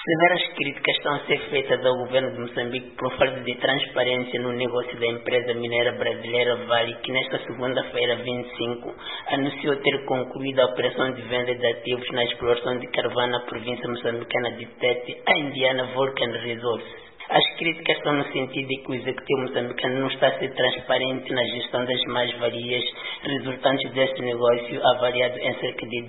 Severas críticas estão a ser feitas ao governo de Moçambique por falta de transparência no negócio da empresa mineira brasileira Vale, que nesta segunda-feira, 25, anunciou ter concluído a operação de venda de ativos na exploração de carvão na província moçambicana de Tete, a Indiana Vulcan Resources. As críticas estão no sentido de que o executivo moçambicano não está a ser transparente na gestão das mais-valias resultantes deste negócio, avaliado em cerca de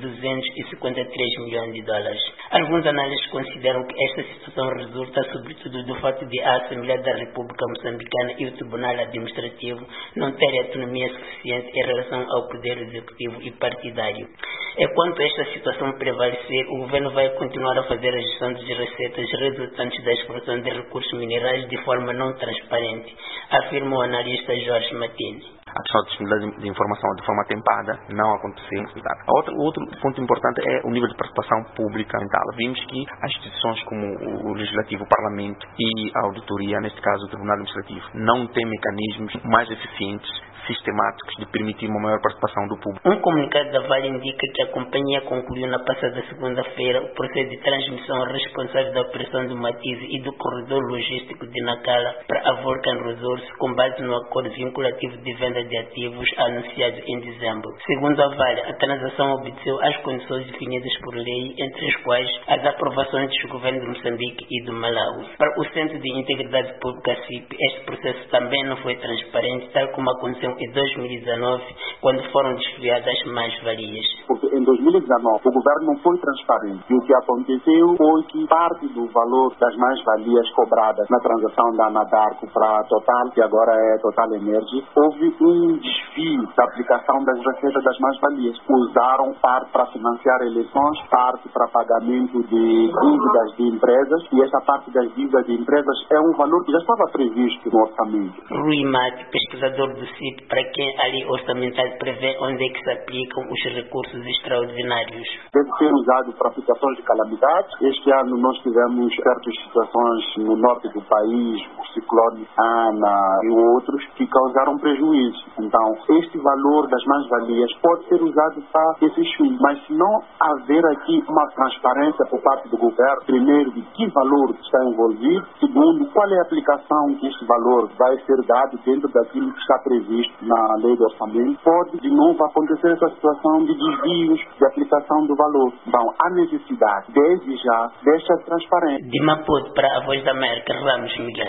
253 milhões de dólares. Alguns analistas consideram que esta situação resulta sobretudo do fato de a Assembleia da República Moçambicana e o Tribunal Administrativo não terem autonomia suficiente em relação ao poder executivo e partidário. Enquanto esta situação prevalecer, o governo vai continuar a fazer a gestão das receitas resultantes da exploração de recursos minerais de forma não transparente, afirma o analista Jorge Matini. A questão de disponibilidade de informação de forma tempada não aconteceu. O outro ponto importante é o nível de participação pública. Vimos que as instituições como o Legislativo, o Parlamento e a Auditoria, neste caso o Tribunal Administrativo, não têm mecanismos mais eficientes, sistemáticos, de permitir uma maior participação do público. Um comunicado da Vale indica que a companhia concluiu na passada segunda-feira o processo de transmissão responsável da operação do Matize e do corredor logístico de Nacala para a Vulcan Resources com base no acordo vinculativo de venda de ativos anunciado em dezembro. Segundo a Vale, a transação obteve as condições definidas por lei, entre as quais as aprovações dos governos de Moçambique e do Malawi. Para o Centro de Integridade Pública CIP, este processo também não foi transparente, tal como aconteceu em 2019, quando foram desviadas as mais-valias. Porque em 2019 o governo não foi transparente e o que aconteceu foi que parte do valor das mais-valias cobradas na transação da Anadarko para a Total, que agora é Total Energy, houve um desvio da aplicação das receitas das mais-valias. Usaram parte para financiar eleições, parte para pagamento de dívidas de empresas, e essa parte das dívidas de empresas é um valor que já estava previsto no orçamento. Rui Mate, pesquisador do CIP, para quem a lei orçamentária prevê onde é que se aplicam os recursos extraordinários. Deve ser usado para situações de calamidade. Este ano nós tivemos certas situações no norte do país, o ciclone Ana e outros, que causaram prejuízo. Então, este valor das mais-valias pode ser usado para esses fins. Mas se não haver aqui uma transparência por parte do governo, primeiro, de que valor está envolvido, segundo, qual é a aplicação que este valor vai ser dado dentro daquilo que está previsto na lei do orçamento, pode de novo acontecer essa situação de desvios de aplicação do valor. Então, há necessidade, desde já, desta transparência. De Maputo para a Voz da América, Ramos Miguel.